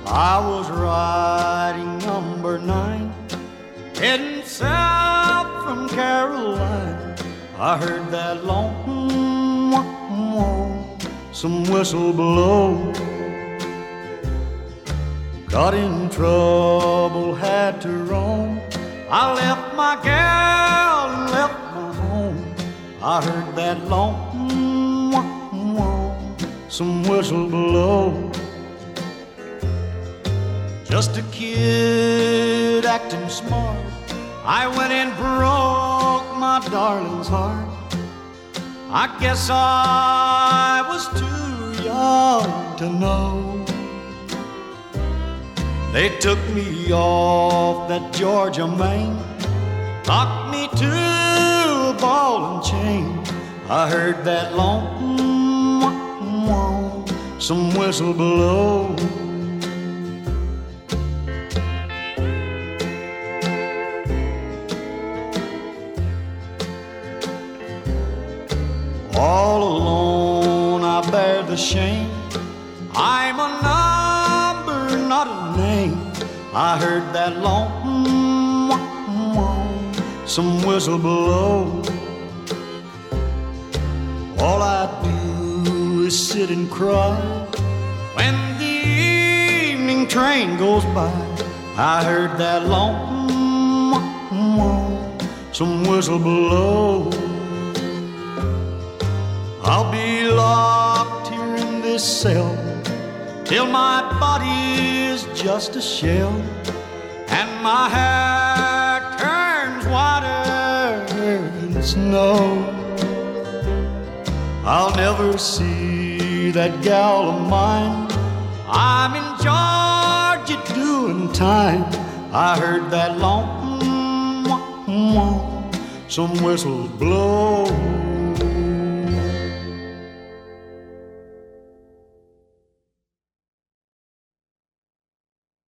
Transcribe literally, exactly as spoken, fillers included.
I was riding number nine, heading south from Carolina. I heard that long, some whistle blow. Got in trouble, had to roam. I left my gal and left my home. I heard that long, some whistle blow. Just a kid acting smart, I went and broke my darling's heart. I guess I was too young to know. They took me off that Georgia main, locked me to a ball and chain. I heard that long, some whistle blow. All alone I bear the shame. I'm a number, not a name. I heard that long, some whistle blow. All I do is sit and cry when the evening train goes by. I heard that long, some whistle blow. I'll be locked here in this cell till my body is just a shell and my hair turns whiter than snow. I'll never see that gal of mine. I'm in Georgia doing time. I heard that long, some whistles blow.